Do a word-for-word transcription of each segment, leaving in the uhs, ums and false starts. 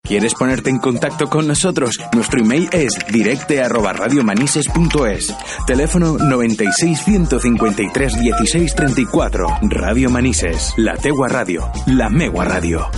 ¿Quieres ponerte en contacto con nosotros? Nuestro email es directe arroba radiomanises punto es. Teléfono noventa y seis, ciento cincuenta y tres, dieciséis, treinta y cuatro. Radio Manises, la tegua radio, la megua radio.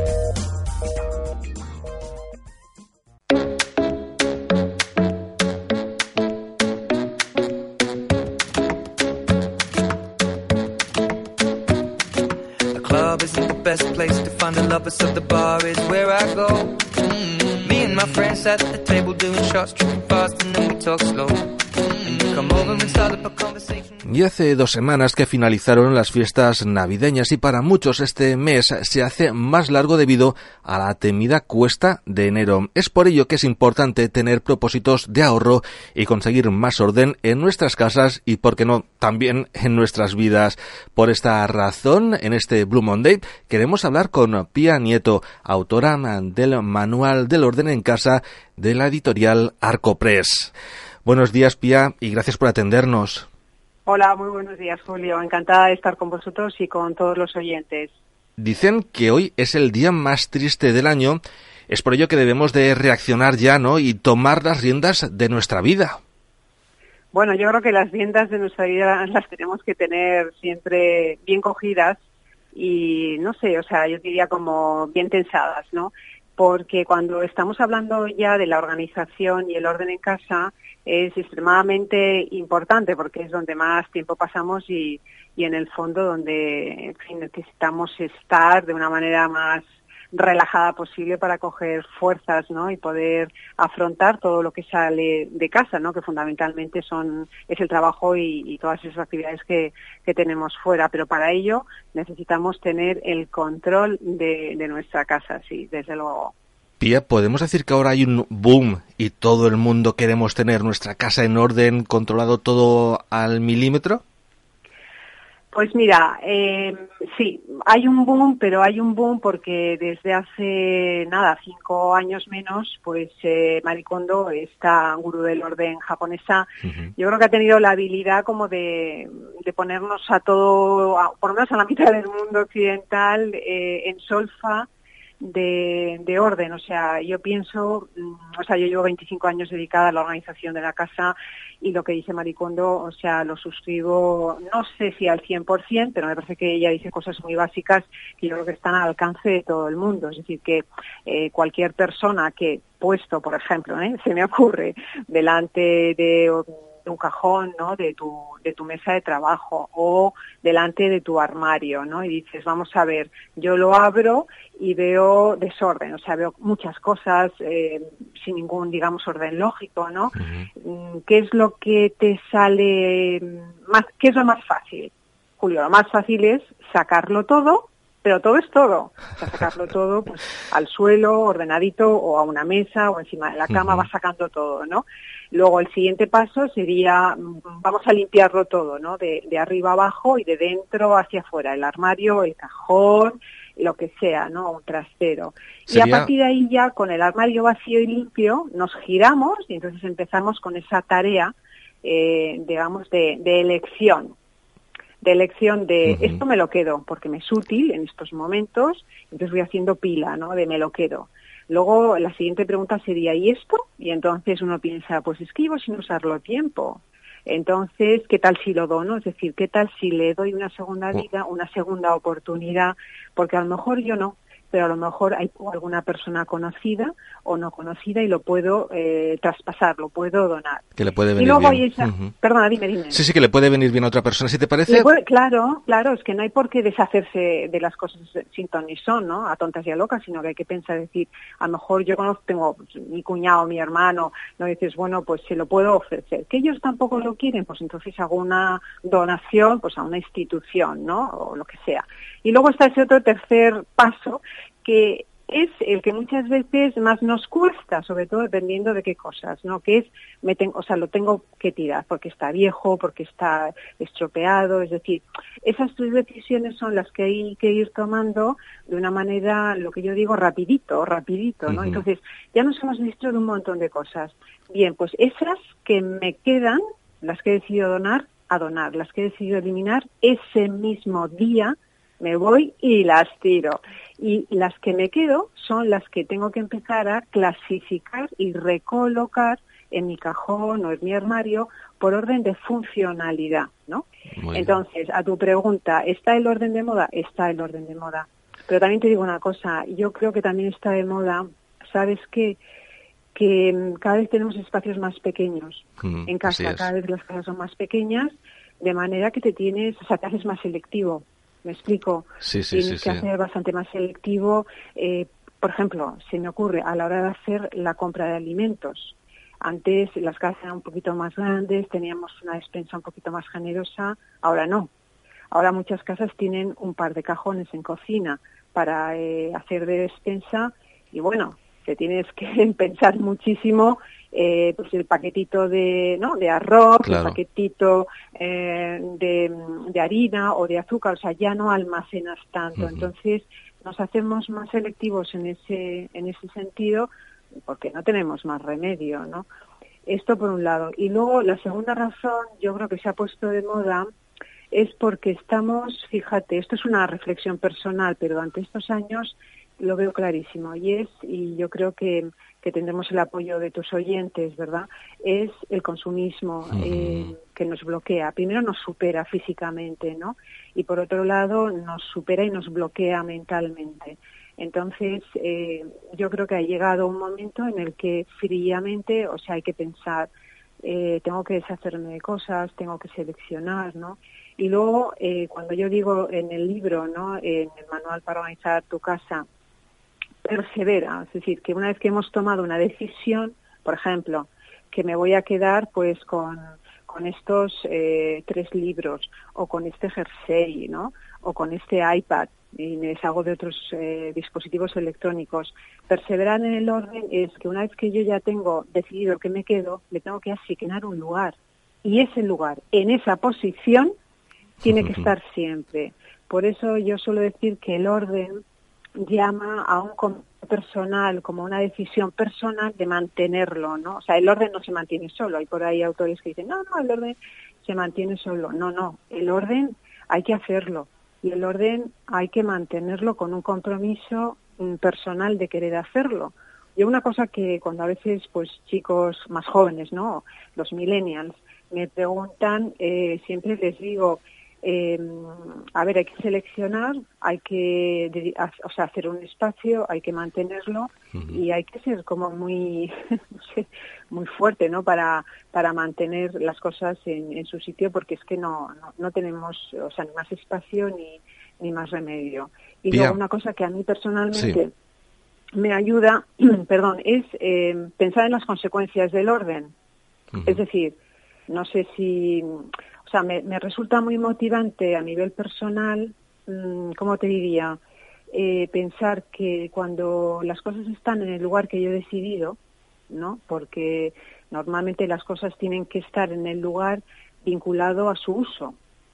Best place to find the lovers of the bar is where I go. Mm-hmm. Me and my friends at the table doing shots, tripping fast and then we talk slow. And you come over and start up a conversation. Y hace dos semanas que finalizaron las fiestas navideñas y para muchos este mes se hace más largo debido a la temida cuesta de enero. Es por ello que es importante tener propósitos de ahorro y conseguir más orden en nuestras casas y, por qué no, también en nuestras vidas. Por esta razón, en este Blue Monday, queremos hablar con Pía Nieto, autora del Manual del Orden en Casa de la editorial Arcopress. Buenos días, Pía, y gracias por atendernos. Hola, muy buenos días, Julio. Encantada de estar con vosotros y con todos los oyentes. Dicen que hoy es el día más triste del año. Es por ello que debemos de reaccionar ya, ¿no?, y tomar las riendas de nuestra vida. Bueno, yo creo que las riendas de nuestra vida las tenemos que tener siempre bien cogidas y, no sé, o sea, yo diría como bien tensadas, ¿no? Porque cuando estamos hablando ya de la organización y el orden en casa, es extremadamente importante porque es donde más tiempo pasamos y, y en el fondo donde, en fin, necesitamos estar de una manera más relajada posible para coger fuerzas, ¿no? Y poder afrontar todo lo que sale de casa, ¿no? Que fundamentalmente son es el trabajo y, y todas esas actividades que, que tenemos fuera. Pero para ello necesitamos tener el control de, de nuestra casa, sí, desde luego. Pía, ¿podemos decir que ahora hay un boom y todo el mundo queremos tener nuestra casa en orden, controlado todo al milímetro? Pues mira, eh, sí, hay un boom, pero hay un boom porque desde hace, nada, cinco años menos, pues eh, Marie Kondo, esta gurú del orden japonesa, uh-huh. Yo creo que ha tenido la habilidad como de, de ponernos a todo, a, por lo menos a la mitad del mundo occidental, eh, en solfa, de, de orden. O sea, yo pienso, o sea, yo llevo veinticinco años dedicada a la organización de la casa y lo que dice Marie Kondo, o sea, lo suscribo, no sé si al cien por ciento, pero me parece que ella dice cosas muy básicas que yo creo que están al alcance de todo el mundo. Es decir, que eh, cualquier persona que, puesto, por ejemplo, ¿eh? se me ocurre, delante de un cajón, ¿no?, de tu de tu mesa de trabajo o delante de tu armario, ¿no? Y dices, vamos a ver, yo lo abro y veo desorden, o sea, veo muchas cosas eh, sin ningún, digamos, orden lógico, ¿no? Uh-huh. ¿Qué es lo que te sale más, qué es lo más fácil? Julio, lo más fácil es sacarlo todo, pero todo es todo. O sea, sacarlo todo pues al suelo, ordenadito, o a una mesa, o encima de la cama, uh-huh. vas sacando todo, ¿no? Luego el siguiente paso sería, vamos a limpiarlo todo, ¿no? De, de arriba abajo y de dentro hacia afuera, el armario, el cajón, lo que sea, ¿no? Un trastero. ¿Sería? Y a partir de ahí ya, con el armario vacío y limpio, nos giramos y entonces empezamos con esa tarea, eh, digamos, de, de elección. de elección de uh-huh. esto me lo quedo porque me es útil en estos momentos, entonces voy haciendo pila, ¿no?, de me lo quedo. Luego la siguiente pregunta sería, ¿y esto? Y entonces uno piensa, pues escribo sin usarlo a tiempo. Entonces, ¿qué tal si lo dono? Es decir, ¿qué tal si le doy una segunda vida, una segunda oportunidad? Porque a lo mejor yo no, pero a lo mejor hay alguna persona conocida o no conocida y lo puedo eh, traspasar, lo puedo donar. Que le puede venir y luego bien. Hay esa... Uh-huh. Perdona, dime, dime. Sí, sí, que le puede venir bien a otra persona, ¿si te parece? Puede... Claro, claro, es que no hay por qué deshacerse de las cosas sin ton ni son, ¿no? A tontas y a locas, sino que hay que pensar, decir, a lo mejor yo conozco, tengo mi cuñado, mi hermano, no dices, bueno, pues se lo puedo ofrecer. Que ellos tampoco lo quieren, pues entonces hago una donación, pues a una institución, ¿no? O lo que sea. Y luego está ese otro tercer paso, que es el que muchas veces más nos cuesta, sobre todo dependiendo de qué cosas, ¿no? Que es, me tengo, o sea, lo tengo que tirar porque está viejo, porque está estropeado, es decir, esas tres decisiones son las que hay que ir tomando de una manera, lo que yo digo, rapidito, rapidito, ¿no? Uh-huh. Entonces, ya nos hemos visto de un montón de cosas. Bien, pues esas que me quedan, las que he decidido donar, a donar, las que he decidido eliminar, ese mismo día me voy y las tiro. Y las que me quedo son las que tengo que empezar a clasificar y recolocar en mi cajón o en mi armario por orden de funcionalidad, ¿no? Muy Entonces, bien. A tu pregunta, ¿está el orden de moda? Está el orden de moda. Pero también te digo una cosa, yo creo que también está de moda, ¿sabes qué? Que cada vez tenemos espacios más pequeños mm, en casa, cada vez las casas son más pequeñas, de manera que te tienes, o sea, te haces más selectivo, ¿me explico? Sí, sí, tienes sí, que sí. hacer bastante más selectivo, eh, por ejemplo, se me ocurre a la hora de hacer la compra de alimentos. Antes las casas eran un poquito más grandes, teníamos una despensa un poquito más generosa, ahora no. Ahora muchas casas tienen un par de cajones en cocina para eh, hacer de despensa y bueno, te tienes que pensar muchísimo, eh, pues el paquetito de, ¿no? de arroz, claro. el paquetito eh, de, de harina o de azúcar, o sea, ya no almacenas tanto. Uh-huh. Entonces nos hacemos más selectivos en ese en ese sentido porque no tenemos más remedio, ¿no? Esto por un lado. Y luego la segunda razón, yo creo que se ha puesto de moda, es porque estamos, fíjate, esto es una reflexión personal, pero durante estos años lo veo clarísimo, y es, y yo creo que, que tendremos el apoyo de tus oyentes, ¿verdad? Es el consumismo uh-huh. eh, que nos bloquea. Primero nos supera físicamente, ¿no? Y por otro lado nos supera y nos bloquea mentalmente. Entonces, eh, yo creo que ha llegado un momento en el que fríamente, o sea, hay que pensar, eh, tengo que deshacerme de cosas, tengo que seleccionar, ¿no? Y luego, eh, cuando yo digo en el libro, ¿no? En el manual para organizar tu casa, persevera, es decir, que una vez que hemos tomado una decisión, por ejemplo, que me voy a quedar pues con, con estos eh, tres libros, o con este jersey, ¿no? O con este iPad, y me deshago de otros eh, dispositivos electrónicos. Perseverar en el orden es que una vez que yo ya tengo decidido que me quedo, le tengo que asignar un lugar. Y ese lugar, en esa posición, tiene que estar siempre. Por eso yo suelo decir que el orden llama a un compromiso personal, como una decisión personal de mantenerlo, ¿no? O sea, el orden no se mantiene solo. Hay por ahí autores que dicen, no, no, el orden se mantiene solo. No, no, el orden hay que hacerlo. Y el orden hay que mantenerlo con un compromiso personal de querer hacerlo. Y una cosa que cuando a veces, pues, chicos más jóvenes, ¿no? Los millennials, me preguntan, eh, siempre les digo, eh, a ver, hay que seleccionar, hay que, o sea, hacer un espacio, hay que mantenerlo uh-huh. y hay que ser como muy, no sé, muy fuerte, ¿no? Para para mantener las cosas en, en su sitio, porque es que no, no no tenemos, o sea, ni más espacio ni ni más remedio. Y Bien. Luego una cosa que a mí personalmente sí. me ayuda, perdón, es eh, pensar en las consecuencias del orden. Uh-huh. Es decir, no sé si, o sea, me, me resulta muy motivante a nivel personal, mmm, ¿cómo te diría? Eh, pensar que cuando las cosas están en el lugar que yo he decidido, ¿no? Porque normalmente las cosas tienen que estar en el lugar vinculado a su uso.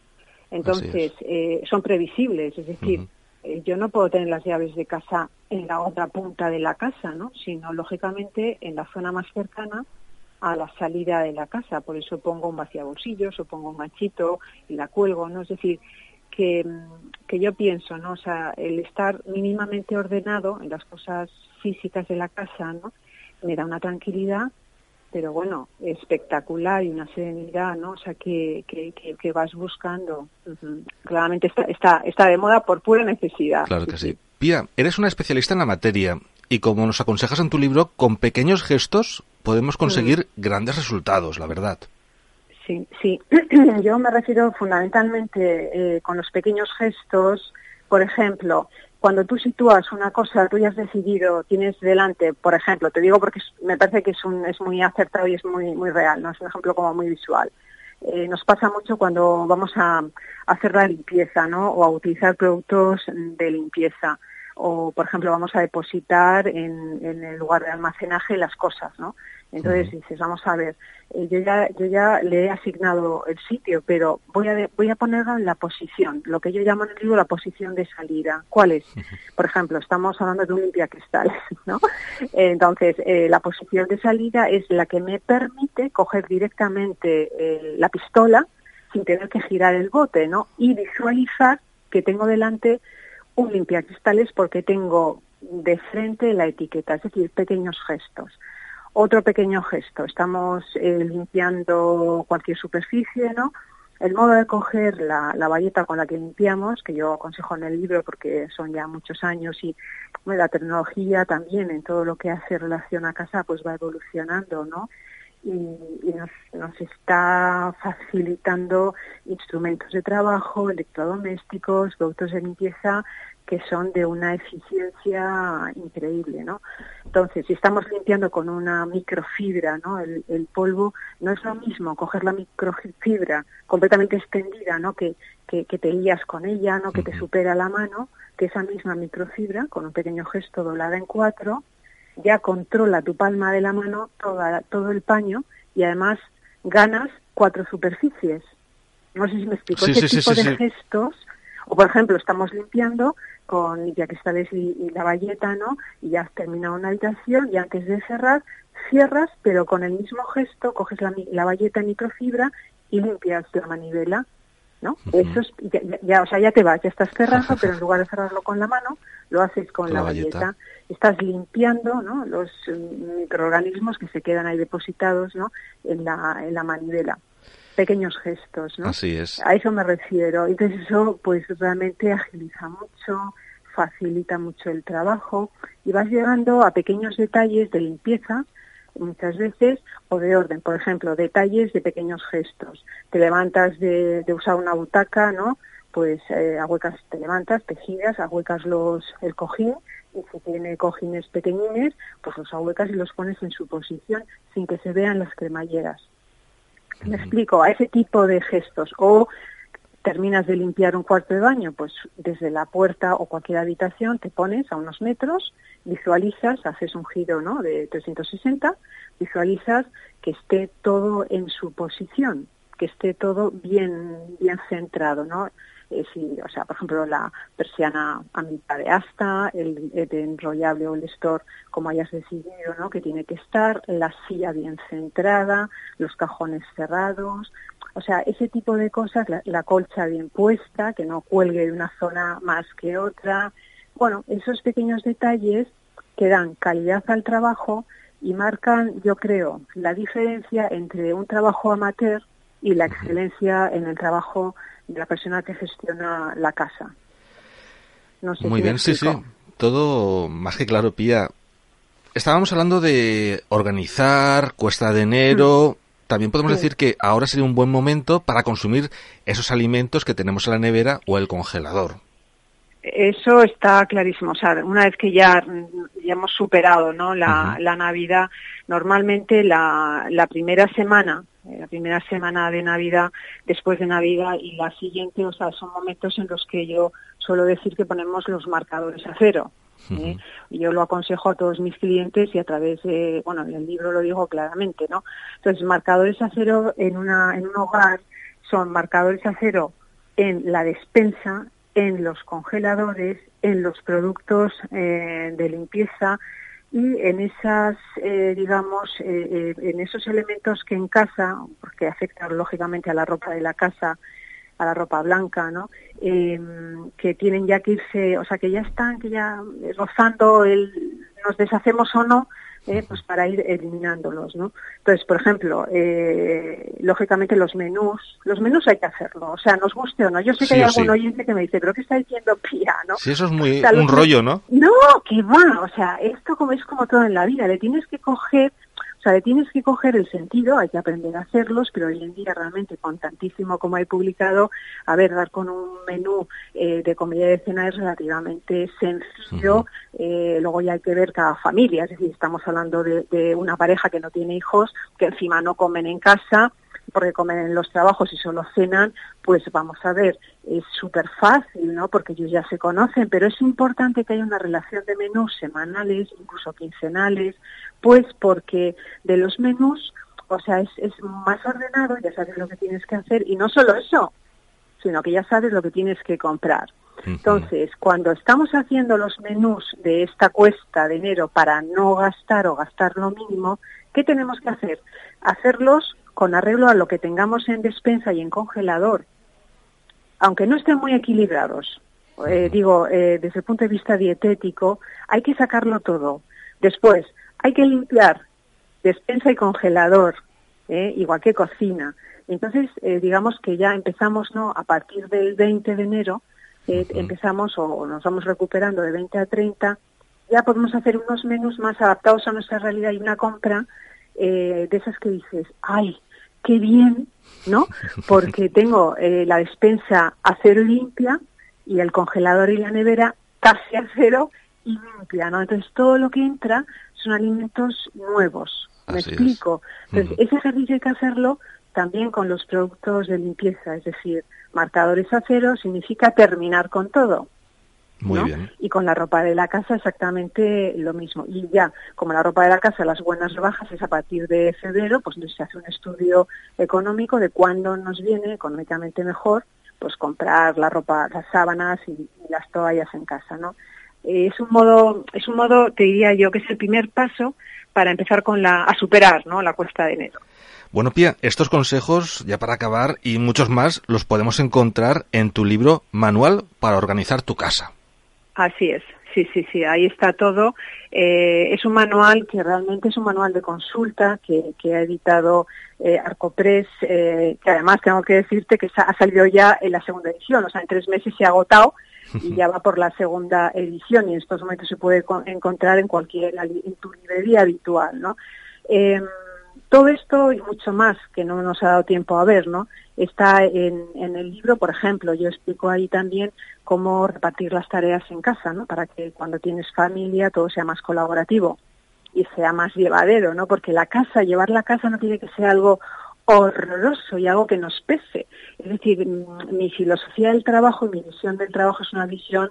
Entonces, eh, son previsibles, es decir, uh-huh. eh, yo no puedo tener las llaves de casa en la otra punta de la casa, ¿no? Sino, lógicamente, en la zona más cercana a la salida de la casa. Por eso pongo un vaciabolsillos o pongo un ganchito y la cuelgo, ¿no? Es decir, que, que yo pienso, ¿no? O sea, el estar mínimamente ordenado en las cosas físicas de la casa, ¿no? Me da una tranquilidad, pero bueno, espectacular, y una serenidad, ¿no? O sea, que, que, que, que vas buscando. Uh-huh. Claramente está, está, está de moda por pura necesidad. Claro que sí. sí. Pía, eres una especialista en la materia y como nos aconsejas en tu libro, con pequeños gestos podemos conseguir uh-huh. grandes resultados, la verdad. Sí, sí. Yo me refiero fundamentalmente eh, con los pequeños gestos. Por ejemplo, cuando tú sitúas una cosa, tú ya has decidido, tienes delante, por ejemplo, te digo porque es, me parece que es un es muy acertado y es muy muy real, ¿no? Es un ejemplo como muy visual. Eh, nos pasa mucho cuando vamos a, a hacer la limpieza, ¿no? O a utilizar productos de limpieza. O, por ejemplo, vamos a depositar en, en el lugar de almacenaje las cosas, ¿no? Entonces uh-huh. dices, vamos a ver, eh, yo ya yo ya le he asignado el sitio, pero voy a de, voy a ponerlo en la posición, lo que yo llamo en el libro la posición de salida. ¿Cuál es? Uh-huh. Por ejemplo, estamos hablando de un limpiacristales, ¿no? Entonces, eh, la posición de salida es la que me permite coger directamente eh, la pistola sin tener que girar el bote, ¿no? Y visualizar que tengo delante un limpiacristales porque tengo de frente la etiqueta, es decir, pequeños gestos. Otro pequeño gesto, estamos eh, limpiando cualquier superficie, ¿no? El modo de coger la, la bayeta con la que limpiamos, que yo aconsejo en el libro porque son ya muchos años y bueno, la tecnología también en todo lo que hace relación a casa pues va evolucionando, ¿no? Y, y nos, nos está facilitando instrumentos de trabajo, electrodomésticos, productos de limpieza que son de una eficiencia increíble, ¿no? Entonces, si estamos limpiando con una microfibra, ¿no? El, el polvo, no es lo mismo coger la microfibra completamente extendida, ¿no? Que, que, que te lías con ella, ¿no? Que te supera la mano, que esa misma microfibra, con un pequeño gesto doblada en cuatro, ya controla tu palma de la mano, toda, todo el paño, y además ganas cuatro superficies. No sé si me explico. Sí, Ese sí, tipo sí, de sí. gestos, o por ejemplo, estamos limpiando con limpiacristales y, y la bayeta, ¿no? Y ya has terminado una habitación y antes de cerrar, cierras, pero con el mismo gesto coges la, la bayeta en microfibra y limpias la manivela, ¿no? Uh-huh. Eso es, ya, ya, ya, o sea, ya te vas, ya estás cerrando, pero en lugar de cerrarlo con la mano, lo haces con la, la bayeta. Estás limpiando, ¿no? Los um, microorganismos que se quedan ahí depositados, ¿no? En la, en la manivela. Pequeños gestos, ¿no? Así es. A eso me refiero. Entonces eso, pues, realmente agiliza mucho, facilita mucho el trabajo y vas llegando a pequeños detalles de limpieza, muchas veces, o de orden. Por ejemplo, detalles de pequeños gestos. Te levantas de, de usar una butaca, ¿no? Pues eh, ahuecas, te levantas, te giras, ahuecas los, el cojín, y si tiene cojines pequeñines, pues los ahuecas y los pones en su posición sin que se vean las cremalleras. Me explico, a ese tipo de gestos. O terminas de limpiar un cuarto de baño, pues desde la puerta o cualquier habitación te pones a unos metros, visualizas, haces un giro, ¿no? De trescientos sesenta, visualizas que esté todo en su posición, que esté todo bien, bien centrado, ¿no? Eh, si, o sea, por ejemplo, la persiana a mitad de asta, el, el enrollable o el store, como hayas decidido, ¿no? Que tiene que estar, la silla bien centrada, los cajones cerrados, o sea, ese tipo de cosas, la, la colcha bien puesta, que no cuelgue de una zona más que otra. Bueno, esos pequeños detalles que dan calidad al trabajo y marcan, yo creo, la diferencia entre un trabajo amateur y la excelencia en el trabajo de la persona que gestiona la casa. No sé. Muy si bien, sí, sí. Todo más que claro, Pía. Estábamos hablando de organizar, cuesta de enero. Mm. También podemos sí. decir que ahora sería un buen momento para consumir esos alimentos que tenemos en la nevera o el congelador. Eso está clarísimo. O sea, una vez que ya, ya hemos superado, ¿no? la, uh-huh. la Navidad, normalmente la, la primera semana, la primera semana de Navidad, después de Navidad y la siguiente, o sea, son momentos en los que yo suelo decir que ponemos los marcadores a cero. ¿eh? Uh-huh. Yo lo aconsejo a todos mis clientes y a través de, bueno, en el libro lo digo claramente, ¿no? Entonces, marcadores a cero en una, en un hogar son marcadores a cero en la despensa, en los congeladores, en los productos eh, de limpieza y en esas, eh, digamos, eh, eh, en esos elementos que en casa, porque afectan lógicamente a la ropa de la casa, a la ropa blanca, ¿no? Eh, que tienen ya que irse, o sea, que ya están, que ya rozando el, nos deshacemos o no, eh, pues para ir eliminándolos, ¿no? Entonces, por ejemplo, eh, lógicamente los menús, los menús hay que hacerlo, o sea, nos guste o no. Yo sé que sí, hay algún sí. oyente que me dice, pero ¿qué está diciendo Pía, no? Sí, eso es muy, o sea, un rollo, ¿no? No, que va, o sea, esto como es como todo en la vida, le tienes que coger, o sea, le tienes que coger el sentido, hay que aprender a hacerlos, pero hoy en día realmente con tantísimo como hay publicado, a ver, dar con un menú eh, de comida y de cena es relativamente sencillo, uh-huh. eh, luego ya hay que ver cada familia, es decir, estamos hablando de, de una pareja que no tiene hijos, que encima no comen en casa, porque comen en los trabajos y solo cenan, pues vamos a ver, es súper fácil, ¿no? Porque ellos ya se conocen, pero es importante que haya una relación de menús semanales, incluso quincenales, pues porque de los menús, o sea, es, es más ordenado, ya sabes lo que tienes que hacer, y no solo eso, sino que ya sabes lo que tienes que comprar. Uh-huh. Entonces, cuando estamos haciendo los menús de esta cuesta de enero para no gastar o gastar lo mínimo, ¿qué tenemos que hacer? Hacerlos con arreglo a lo que tengamos en despensa y en congelador, aunque no estén muy equilibrados. eh, digo, eh, desde el punto de vista dietético, hay que sacarlo todo. Después, hay que limpiar despensa y congelador, eh, igual que cocina. Entonces, eh, digamos que ya empezamos, ¿no? A partir del veinte de enero, eh, uh-huh. empezamos o, o nos vamos recuperando de veinte a treinta, ya podemos hacer unos menús más adaptados a nuestra realidad y una compra eh, de esas que dices, ¡ay, qué bien!, ¿no? Porque tengo eh, la despensa a cero limpia y el congelador y la nevera casi a cero y limpia, ¿no? Entonces, todo lo que entra son alimentos nuevos. ¿Me Así explico? Es. Entonces, uh-huh. ese ejercicio hay que hacerlo también con los productos de limpieza, es decir, marcadores a cero significa terminar con todo. Muy ¿no? bien. Y con la ropa de la casa exactamente lo mismo. Y ya, como la ropa de la casa, las buenas rebajas es a partir de febrero, pues se hace un estudio económico de cuándo nos viene económicamente mejor, pues comprar la ropa, las sábanas y, y las toallas en casa, ¿no? Eh, es un modo, es un modo, te diría yo, que es el primer paso para empezar con la, a superar, ¿no? La cuesta de enero. Bueno, Pía, estos consejos, ya para acabar, y muchos más, los podemos encontrar en tu libro Manual para organizar tu casa. Así es, sí, sí, sí, ahí está todo. Eh, es un manual que realmente es un manual de consulta que, que ha editado eh, Arcopress, eh, que además tengo que decirte que ha salido ya en la segunda edición, o sea, en tres meses se ha agotado y ya va por la segunda edición y en estos momentos se puede con, encontrar en cualquier, en tu librería habitual, ¿no? Eh, todo esto y mucho más que no nos ha dado tiempo a ver, ¿no? Está en, en el libro, por ejemplo, yo explico ahí también cómo repartir las tareas en casa, ¿no? Para que cuando tienes familia todo sea más colaborativo y sea más llevadero, ¿no? Porque la casa, llevar la casa no tiene que ser algo horroroso y algo que nos pese. Es decir, mi filosofía del trabajo y mi visión del trabajo es una visión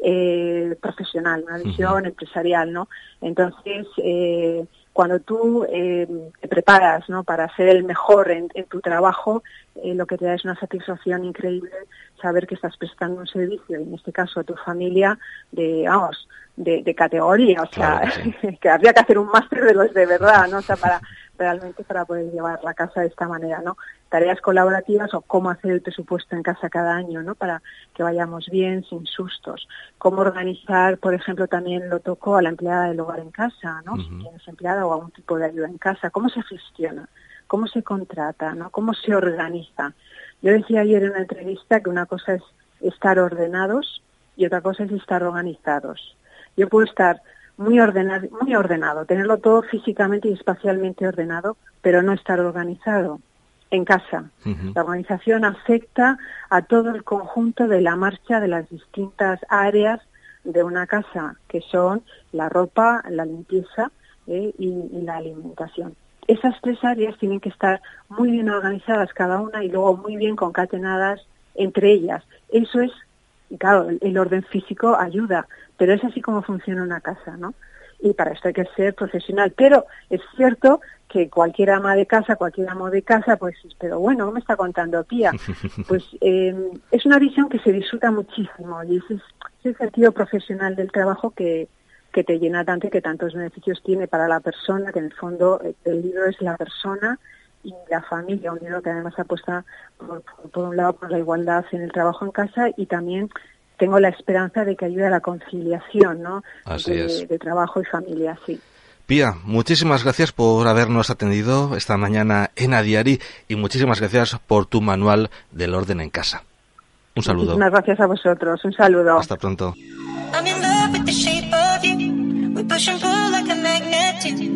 eh, profesional, una visión uh-huh. empresarial, ¿no? Entonces, eh, cuando tú eh, te preparas, ¿no? Para ser el mejor en, en tu trabajo, eh, lo que te da es una satisfacción increíble saber que estás prestando un servicio, en este caso a tu familia, de, vamos, de, de categoría, o sea, claro que, sí. que habría que hacer un máster de los de verdad, ¿no? O sea, para realmente para poder llevar la casa de esta manera, ¿no? Tareas colaborativas o cómo hacer el presupuesto en casa cada año, ¿no? Para que vayamos bien, sin sustos. Cómo organizar, por ejemplo, también lo tocó a la empleada del hogar en casa, ¿no? Uh-huh. Si tienes empleada o algún tipo de ayuda en casa, cómo se gestiona, cómo se contrata, ¿no? Cómo se organiza. Yo decía ayer en una entrevista que una cosa es estar ordenados y otra cosa es estar organizados. Yo puedo estar muy ordenado, muy ordenado, tenerlo todo físicamente y espacialmente ordenado, pero no estar organizado en casa. Uh-huh. La organización afecta a todo el conjunto de la marcha de las distintas áreas de una casa, que son la ropa, la limpieza eh, y, y la alimentación. Esas tres áreas tienen que estar muy bien organizadas cada una y luego muy bien concatenadas entre ellas. Eso es, claro, el orden físico ayuda, pero es así como funciona una casa, ¿no? Y para esto hay que ser profesional. Pero es cierto que cualquier ama de casa, cualquier amo de casa, pues, pero bueno, ¿qué me está contando Pía? Pues eh, es una visión que se disfruta muchísimo y ese es, es el sentido profesional del trabajo que, que te llena tanto y que tantos beneficios tiene para la persona, que en el fondo el libro es la persona y la familia, un libro que además apuesta por, por, por un lado por la igualdad en el trabajo en casa y también tengo la esperanza de que ayude a la conciliación, ¿no? Así de, es. de trabajo y familia, sí. Pía, muchísimas gracias por habernos atendido esta mañana en A Diari y muchísimas gracias por tu manual del orden en casa. Un saludo. Muchísimas gracias a vosotros. Un saludo. Hasta pronto. I'm in love with the shape of you. We push and pull like a magnet.